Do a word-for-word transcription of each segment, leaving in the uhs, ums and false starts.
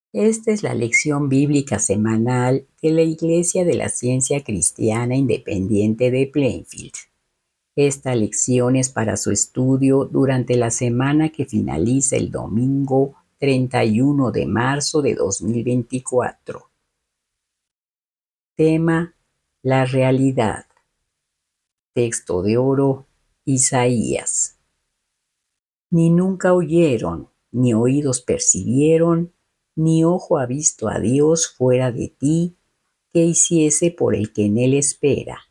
Esta es la lección bíblica semanal de la Iglesia de la Ciencia Cristiana Independiente de Plainfield. Esta lección es para su estudio durante la semana que finaliza el domingo treinta y uno de marzo de dos mil veinticuatro. Tema: la realidad. Texto de oro: Isaías. Ni nunca oyeron, ni oídos percibieron, ni ojo ha visto a Dios fuera de ti, que hiciese por el que en él espera.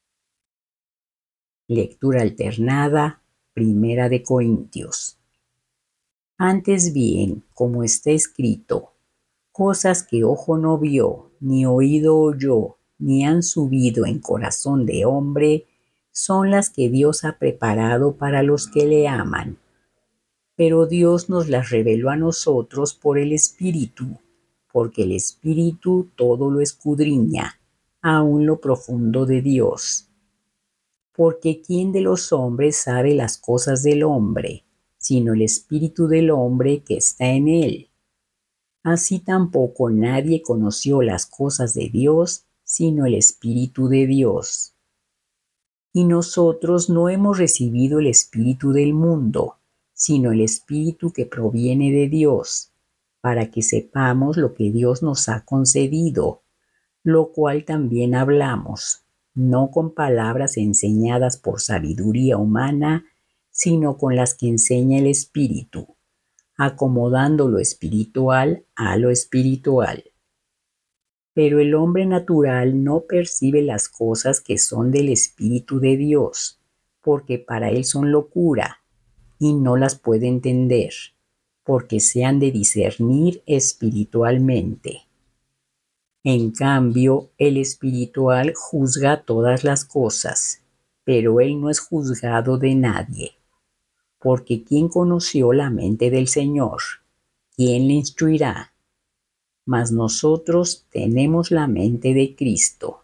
Lectura alternada, Primera de Corintios. Antes bien, como está escrito, cosas que ojo no vio, ni oído oyó, ni han subido en corazón de hombre, son las que Dios ha preparado para los que le aman. Pero Dios nos las reveló a nosotros por el Espíritu, porque el Espíritu todo lo escudriña, aun lo profundo de Dios. Porque ¿quién de los hombres sabe las cosas del hombre, sino el Espíritu del hombre que está en él? Así tampoco nadie conoció las cosas de Dios, sino el Espíritu de Dios. Y nosotros no hemos recibido el espíritu del mundo, sino el Espíritu que proviene de Dios, para que sepamos lo que Dios nos ha concedido, lo cual también hablamos, no con palabras enseñadas por sabiduría humana, sino con las que enseña el Espíritu, acomodando lo espiritual a lo espiritual. Pero el hombre natural no percibe las cosas que son del Espíritu de Dios, porque para él son locura, y no las puede entender, porque se han de discernir espiritualmente. En cambio, el espiritual juzga todas las cosas, pero él no es juzgado de nadie. Porque ¿quién conoció la mente del Señor? ¿Quién le instruirá? Mas nosotros tenemos la mente de Cristo.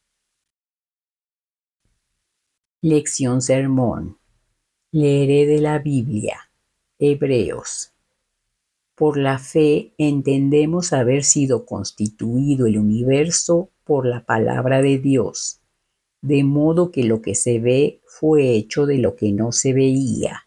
Lección sermón. Leeré de la Biblia. Hebreos. Por la fe entendemos haber sido constituido el universo por la palabra de Dios, de modo que lo que se ve fue hecho de lo que no se veía.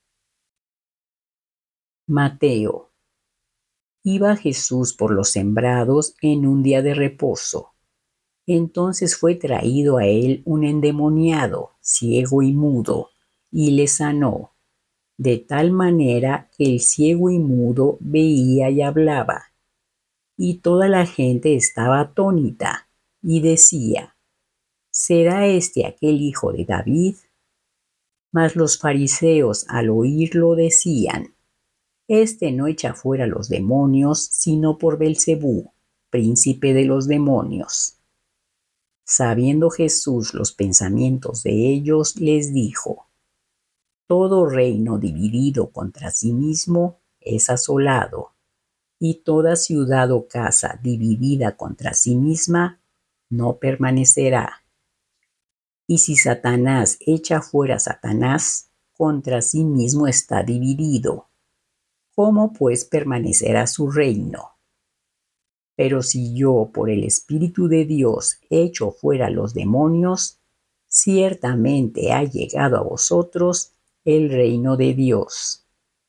Mateo. Iba Jesús por los sembrados en un día de reposo. Entonces fue traído a él un endemoniado, ciego y mudo, y le sanó, de tal manera que el ciego y mudo veía y hablaba. Y toda la gente estaba atónita, y decía: ¿será este aquel hijo de David? Mas los fariseos al oírlo decían: Este no echa fuera los demonios, sino por Belcebú, príncipe de los demonios. Sabiendo Jesús los pensamientos de ellos, les dijo: Todo reino dividido contra sí mismo es asolado, y toda ciudad o casa dividida contra sí misma no permanecerá. Y si Satanás echa fuera a Satanás, contra sí mismo está dividido. ¿Cómo pues permanecerá su reino? Pero si yo por el Espíritu de Dios echo fuera los demonios, ciertamente ha llegado a vosotros el reino de Dios.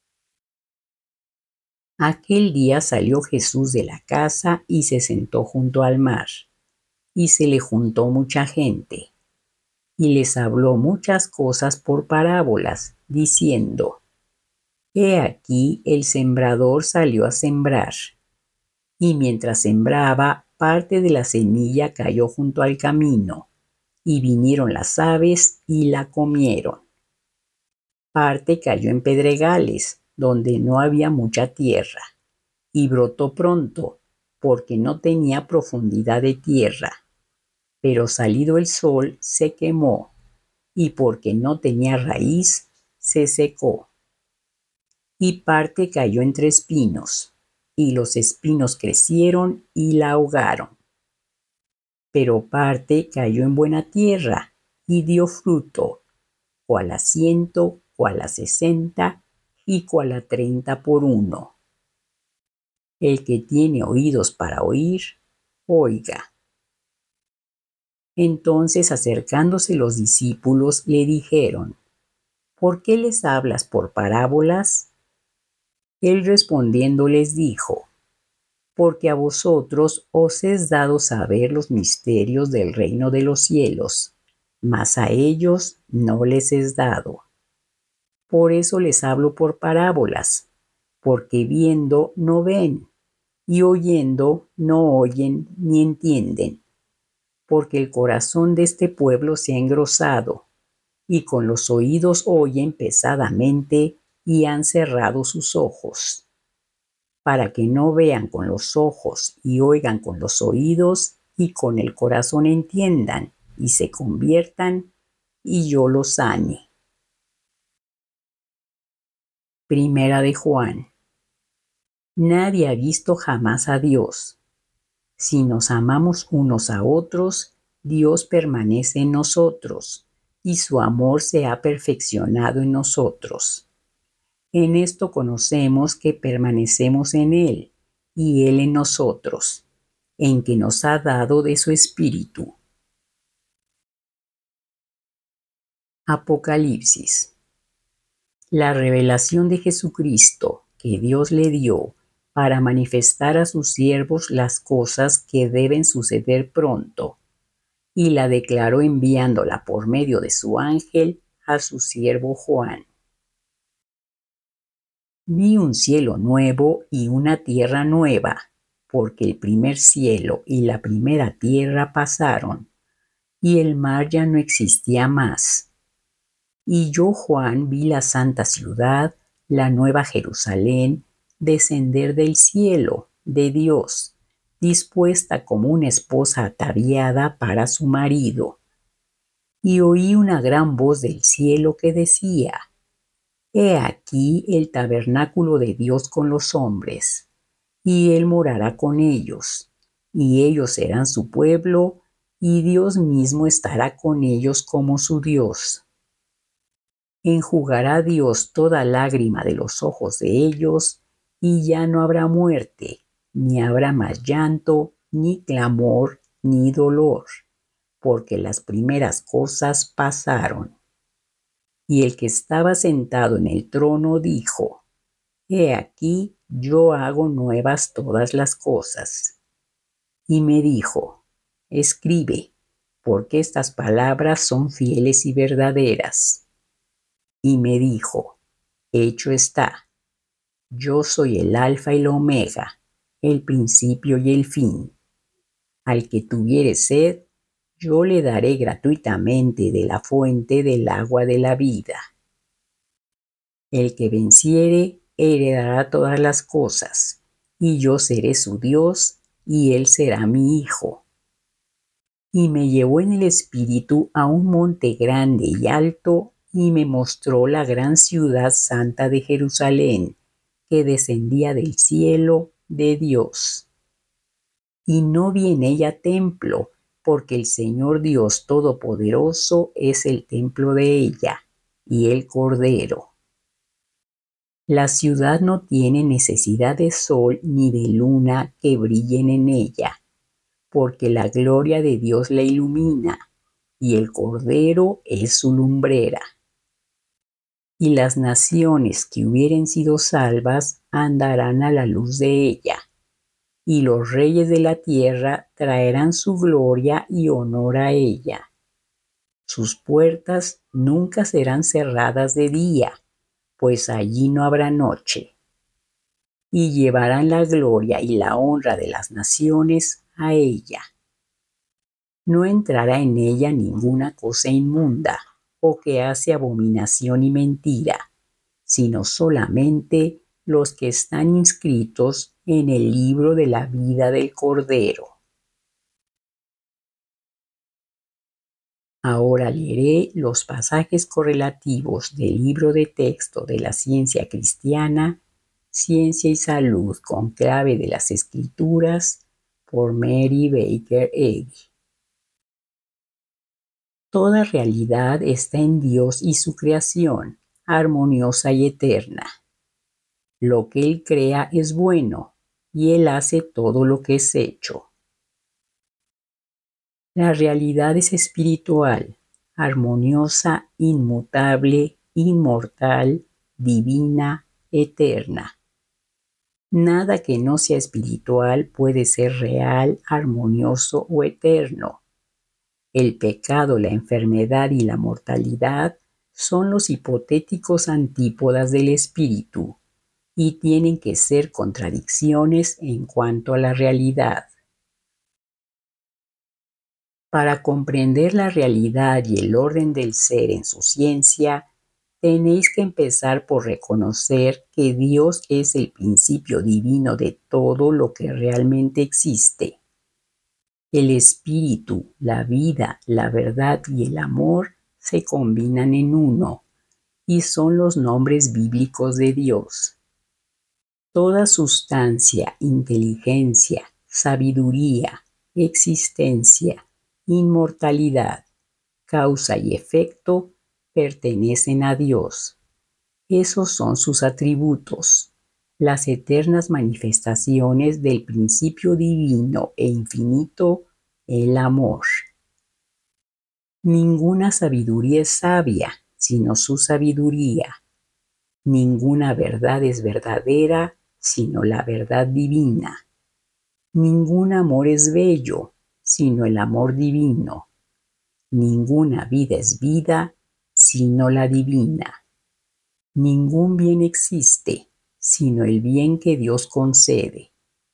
Aquel día salió Jesús de la casa y se sentó junto al mar, y se le juntó mucha gente, y les habló muchas cosas por parábolas, diciendo: He aquí el sembrador salió a sembrar. Y mientras sembraba, parte de la semilla cayó junto al camino, y vinieron las aves y la comieron. Parte cayó en pedregales, donde no había mucha tierra, y brotó pronto, porque no tenía profundidad de tierra. Pero salido el sol, se quemó, y porque no tenía raíz, se secó. Y parte cayó entre espinos, y los espinos crecieron y la ahogaron. Pero parte cayó en buena tierra, y dio fruto, cual a ciento, cual a sesenta, y cual a treinta por uno. El que tiene oídos para oír, oiga. Entonces, acercándose los discípulos, le dijeron: ¿Por qué les hablas por parábolas? Él respondiendo les dijo: Porque a vosotros os es dado saber los misterios del reino de los cielos, mas a ellos no les es dado. Por eso les hablo por parábolas, porque viendo no ven, y oyendo no oyen ni entienden, porque el corazón de este pueblo se ha engrosado, y con los oídos oyen pesadamente, y han cerrado sus ojos, para que no vean con los ojos y oigan con los oídos, y con el corazón entiendan, y se conviertan, y yo los sane. Primera de Juan. Nadie ha visto jamás a Dios. Si nos amamos unos a otros, Dios permanece en nosotros, y su amor se ha perfeccionado en nosotros. En esto conocemos que permanecemos en Él, y Él en nosotros, en que nos ha dado de su Espíritu. Apocalipsis. La revelación de Jesucristo que Dios le dio para manifestar a sus siervos las cosas que deben suceder pronto, y la declaró enviándola por medio de su ángel a su siervo Juan. Vi un cielo nuevo y una tierra nueva, porque el primer cielo y la primera tierra pasaron, y el mar ya no existía más. Y yo, Juan, vi la santa ciudad, la nueva Jerusalén, descender del cielo, de Dios, dispuesta como una esposa ataviada para su marido. Y oí una gran voz del cielo que decía: He aquí el tabernáculo de Dios con los hombres, y Él morará con ellos, y ellos serán su pueblo, y Dios mismo estará con ellos como su Dios. Enjugará Dios toda lágrima de los ojos de ellos, y ya no habrá muerte, ni habrá más llanto, ni clamor, ni dolor, porque las primeras cosas pasaron. Y el que estaba sentado en el trono dijo: He aquí, yo hago nuevas todas las cosas. Y me dijo: Escribe, porque estas palabras son fieles y verdaderas. Y me dijo: Hecho está. Yo soy el Alfa y la Omega, el principio y el fin. Al que tuviere sed, yo le daré gratuitamente de la fuente del agua de la vida. El que venciere heredará todas las cosas, y yo seré su Dios, y él será mi hijo. Y me llevó en el espíritu a un monte grande y alto, y me mostró la gran ciudad santa de Jerusalén, que descendía del cielo de Dios. Y no vi en ella templo, porque el Señor Dios Todopoderoso es el templo de ella, y el Cordero. La ciudad no tiene necesidad de sol ni de luna que brillen en ella, porque la gloria de Dios la ilumina, y el Cordero es su lumbrera. Y las naciones que hubieren sido salvas andarán a la luz de ella, y los reyes de la tierra traerán su gloria y honor a ella. Sus puertas nunca serán cerradas de día, pues allí no habrá noche. Y llevarán la gloria y la honra de las naciones a ella. No entrará en ella ninguna cosa inmunda, o que hace abominación y mentira, sino solamente los que están inscritos en el libro de la vida del Cordero. Ahora leeré los pasajes correlativos del libro de texto de la ciencia cristiana, Ciencia y Salud con clave de las Escrituras, por Mary Baker Eddy. Toda realidad está en Dios y su creación, armoniosa y eterna. Lo que Él crea es bueno, y Él hace todo lo que es hecho. La realidad es espiritual, armoniosa, inmutable, inmortal, divina, eterna. Nada que no sea espiritual puede ser real, armonioso o eterno. El pecado, la enfermedad y la mortalidad son los hipotéticos antípodas del espíritu y tienen que ser contradicciones en cuanto a la realidad. Para comprender la realidad y el orden del ser en su ciencia, tenéis que empezar por reconocer que Dios es el principio divino de todo lo que realmente existe. El espíritu, la vida, la verdad y el amor se combinan en uno y son los nombres bíblicos de Dios. Toda sustancia, inteligencia, sabiduría, existencia, inmortalidad, causa y efecto pertenecen a Dios. Esos son sus atributos, las eternas manifestaciones del principio divino e infinito, el amor. Ninguna sabiduría es sabia, sino su sabiduría. Ninguna verdad es verdadera, sino la verdad divina. Ningún amor es bello, sino el amor divino. Ninguna vida es vida, sino la divina. Ningún bien existe, sino el bien que Dios concede.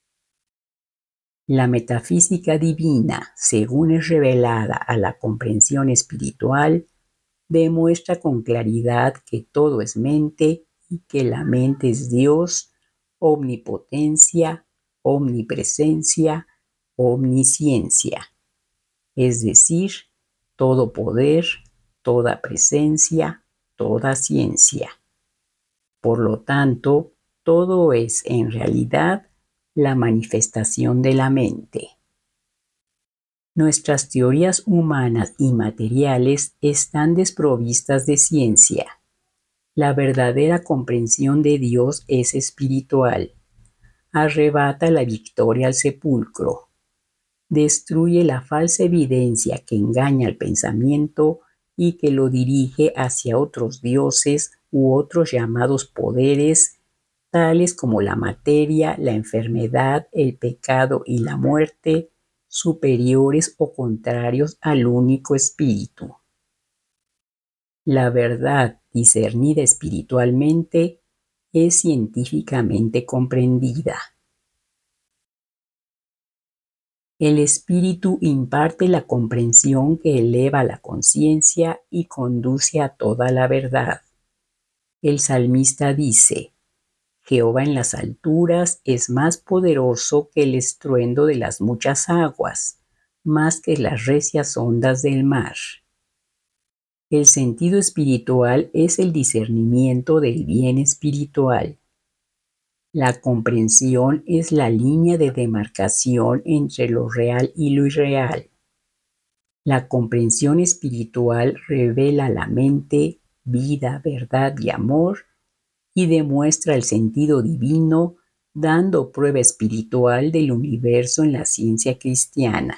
La metafísica divina, según es revelada a la comprensión espiritual, demuestra con claridad que todo es mente y que la mente es Dios, omnipotencia, omnipresencia, omnisciencia, es decir, todo poder, toda presencia, toda ciencia. Por lo tanto, todo es en realidad la manifestación de la mente. Nuestras teorías humanas y materiales están desprovistas de ciencia. La verdadera comprensión de Dios es espiritual. Arrebata la victoria al sepulcro. Destruye la falsa evidencia que engaña al pensamiento y que lo dirige hacia otros dioses u otros llamados poderes, tales como la materia, la enfermedad, el pecado y la muerte, superiores o contrarios al único espíritu. La verdad discernida espiritualmente es científicamente comprendida. El espíritu imparte la comprensión que eleva la conciencia y conduce a toda la verdad. El salmista dice: Jehová en las alturas es más poderoso que el estruendo de las muchas aguas, más que las recias ondas del mar. El sentido espiritual es el discernimiento del bien espiritual. La comprensión es la línea de demarcación entre lo real y lo irreal. La comprensión espiritual revela la mente, vida, verdad y amor, y demuestra el sentido divino, dando prueba espiritual del universo en la ciencia cristiana.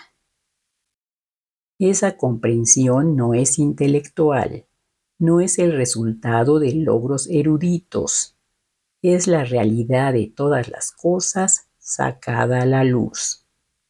Esa comprensión no es intelectual, no es el resultado de logros eruditos, es la realidad de todas las cosas sacada a la luz.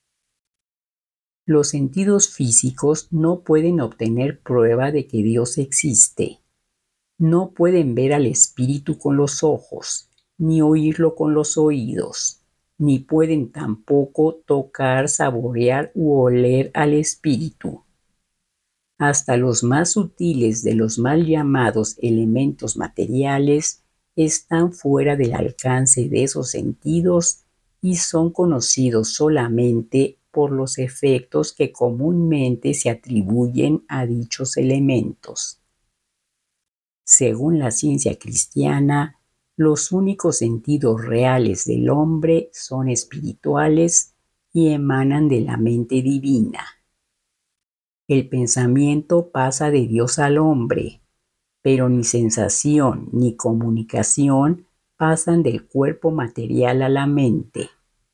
Los sentidos físicos no pueden obtener prueba de que Dios existe. No pueden ver al espíritu con los ojos, ni oírlo con los oídos, ni pueden tampoco tocar, saborear u oler al espíritu. Hasta los más sutiles de los mal llamados elementos materiales están fuera del alcance de esos sentidos y son conocidos solamente por los efectos que comúnmente se atribuyen a dichos elementos. Según la ciencia cristiana, los únicos sentidos reales del hombre son espirituales y emanan de la mente divina. El pensamiento pasa de Dios al hombre, pero ni sensación ni comunicación pasan del cuerpo material a la mente.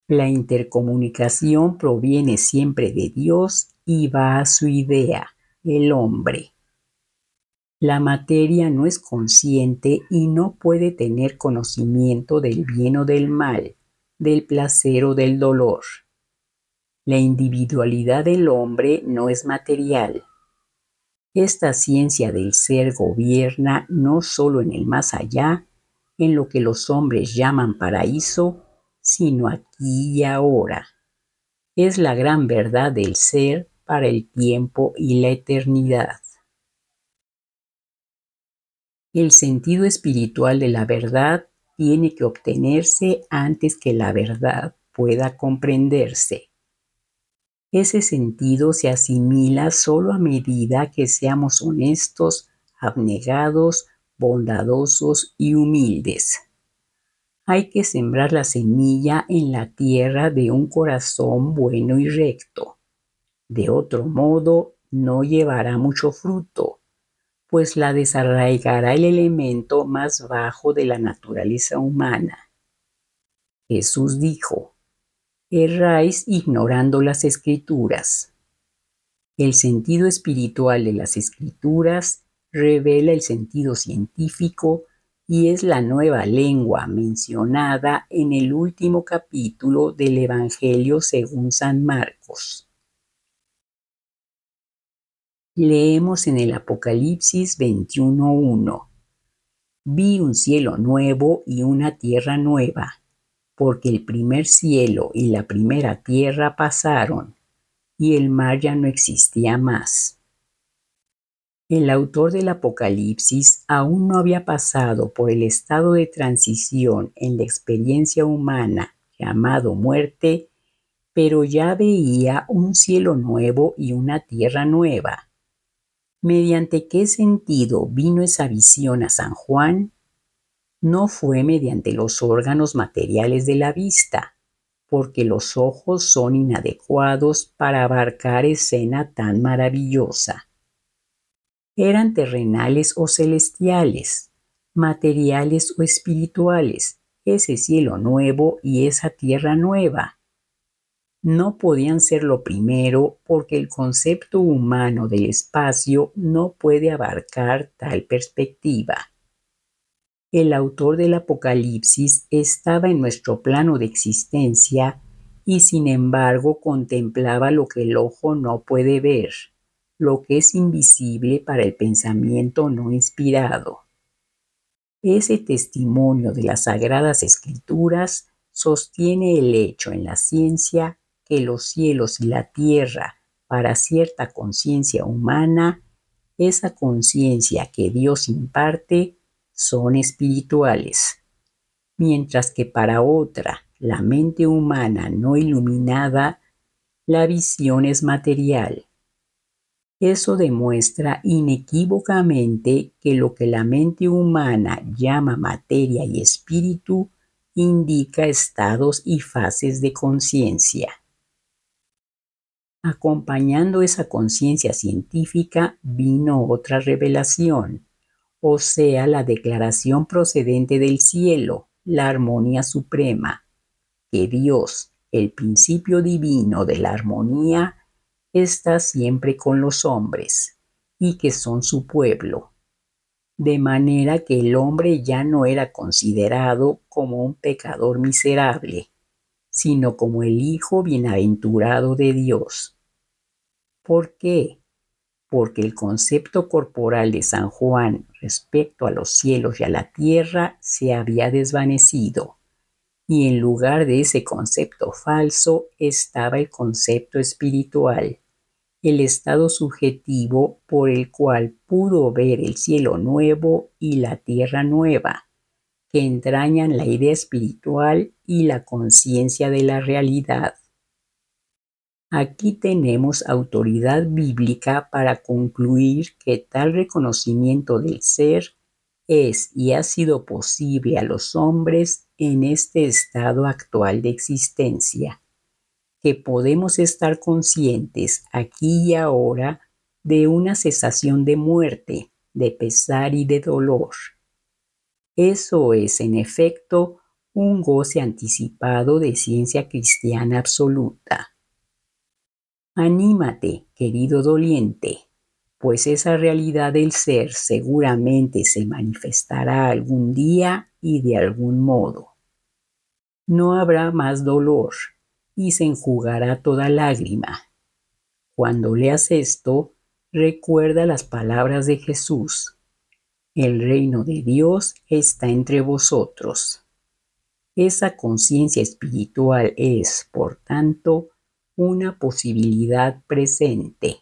La intercomunicación proviene siempre de Dios y va a su idea, el hombre. La materia no es consciente y no puede tener conocimiento del bien o del mal, del placer o del dolor. La individualidad del hombre no es material. Esta ciencia del ser gobierna no solo en el más allá, en lo que los hombres llaman paraíso, sino aquí y ahora. Es la gran verdad del ser para el tiempo y la eternidad. El sentido espiritual de la verdad tiene que obtenerse antes que la verdad pueda comprenderse. Ese sentido se asimila solo a medida que seamos honestos, abnegados, bondadosos y humildes. Hay que sembrar la semilla en la tierra de un corazón bueno y recto. De otro modo, no llevará mucho fruto, pues la desarraigará el elemento más bajo de la naturaleza humana. Jesús dijo: erráis ignorando las Escrituras. El sentido espiritual de las Escrituras revela el sentido científico y es la nueva lengua mencionada en el último capítulo del Evangelio según San Marcos. Leemos en el Apocalipsis veintiuno uno. Vi un cielo nuevo y una tierra nueva, porque el primer cielo y la primera tierra pasaron, y el mar ya no existía más. El autor del Apocalipsis aún no había pasado por el estado de transición en la experiencia humana llamado muerte, pero ya veía un cielo nuevo y una tierra nueva. ¿Mediante qué sentido vino esa visión a San Juan? No fue mediante los órganos materiales de la vista, porque los ojos son inadecuados para abarcar escena tan maravillosa. Eran terrenales o celestiales, materiales o espirituales, ese cielo nuevo y esa tierra nueva. No podían ser lo primero porque el concepto humano del espacio no puede abarcar tal perspectiva. El autor del Apocalipsis estaba en nuestro plano de existencia y sin embargo contemplaba lo que el ojo no puede ver, lo que es invisible para el pensamiento no inspirado. Ese testimonio de las Sagradas Escrituras sostiene el hecho en la ciencia que los cielos y la tierra, para cierta conciencia humana, esa conciencia que Dios imparte, son espirituales, mientras que para otra, la mente humana no iluminada, la visión es material. Eso demuestra inequívocamente que lo que la mente humana llama materia y espíritu indica estados y fases de conciencia. Acompañando esa conciencia científica vino otra revelación, o sea, la declaración procedente del cielo, la armonía suprema, que Dios, el principio divino de la armonía, está siempre con los hombres y que son su pueblo, de manera que el hombre ya no era considerado como un pecador miserable, sino como el Hijo bienaventurado de Dios. ¿Por qué? Porque el concepto corporal de San Juan respecto a los cielos y a la tierra se había desvanecido, y en lugar de ese concepto falso estaba el concepto espiritual, el estado subjetivo por el cual pudo ver el cielo nuevo y la tierra nueva, que entrañan la idea espiritual y la conciencia de la realidad. Aquí tenemos autoridad bíblica para concluir que tal reconocimiento del ser es y ha sido posible a los hombres en este estado actual de existencia, que podemos estar conscientes aquí y ahora de una cesación de muerte, de pesar y de dolor. Eso es, en efecto, un goce anticipado de ciencia cristiana absoluta. Anímate, querido doliente, pues esa realidad del ser seguramente se manifestará algún día y de algún modo. No habrá más dolor y se enjugará toda lágrima. Cuando leas esto, recuerda las palabras de Jesús. El reino de Dios está entre vosotros. Esa conciencia espiritual es, por tanto, una posibilidad presente.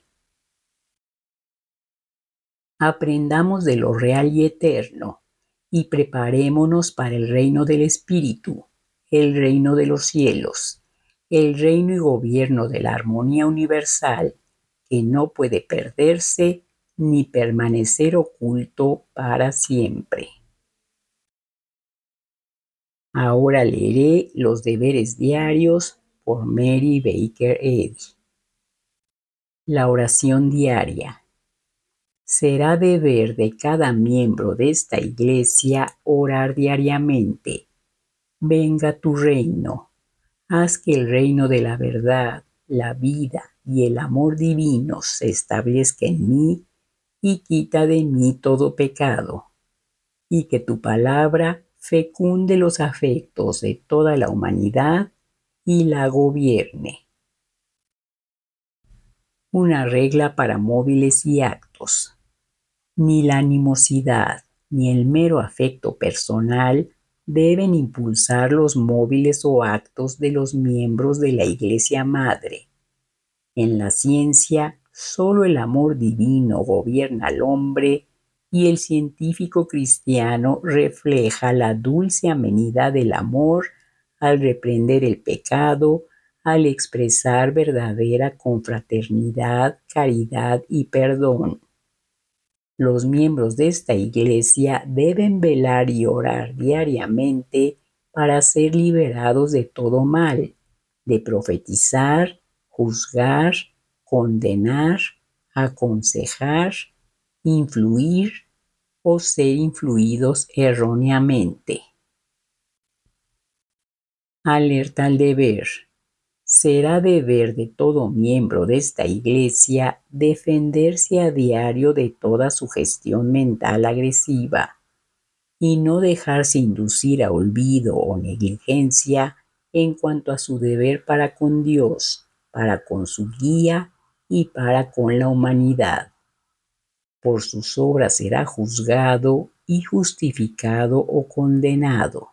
Aprendamos de lo real y eterno y preparémonos para el reino del Espíritu, el reino de los cielos, el reino y gobierno de la armonía universal que no puede perderse ni permanecer oculto para siempre. Ahora leeré los deberes diarios por Mary Baker Eddy. La oración diaria. Será deber de cada miembro de esta iglesia orar diariamente. Venga tu reino. Haz que el reino de la verdad, la vida y el amor divinos se establezca en mí y quita de mí todo pecado. Y que tu palabra fecunde los afectos de toda la humanidad y la gobierne. Una regla para móviles y actos. Ni la animosidad ni el mero afecto personal deben impulsar los móviles o actos de los miembros de la Iglesia Madre. En la ciencia, solo el amor divino gobierna al hombre y el científico cristiano refleja la dulce amenidad del amor al reprender el pecado, al expresar verdadera confraternidad, caridad y perdón. Los miembros de esta iglesia deben velar y orar diariamente para ser liberados de todo mal, de profetizar, juzgar, condenar, aconsejar, influir o ser influidos erróneamente. Alerta al deber. Será deber de todo miembro de esta iglesia defenderse a diario de toda sugestión mental agresiva y no dejarse inducir a olvido o negligencia en cuanto a su deber para con Dios, para con su guía y para con la humanidad. Por sus obras será juzgado y justificado o condenado.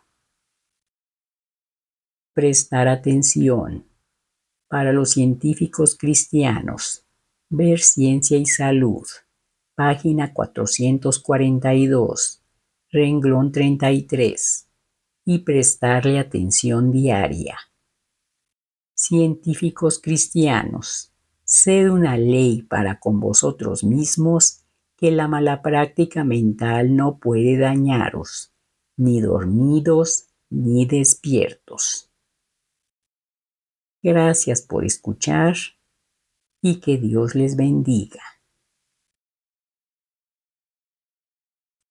Prestar atención. Para los científicos cristianos, ver Ciencia y Salud, página cuatrocientos cuarenta y dos, renglón treinta y tres, y prestarle atención diaria. Científicos cristianos, sed una ley para con vosotros mismos que la mala práctica mental no puede dañaros, ni dormidos ni despiertos. Gracias por escuchar y que Dios les bendiga.